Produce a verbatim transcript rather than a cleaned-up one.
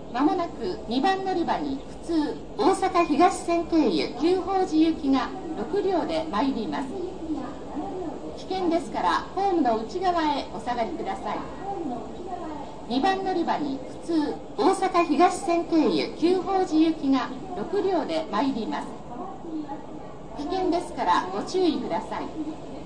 まもなくにばん乗り場に普通大阪東線経由久宝寺行きがろく両で参ります。危険ですからホームの内側へお下がりください。にばん乗り場に普通大阪東線経由久宝寺行きがろく両で参ります。危険ですからご注意ください。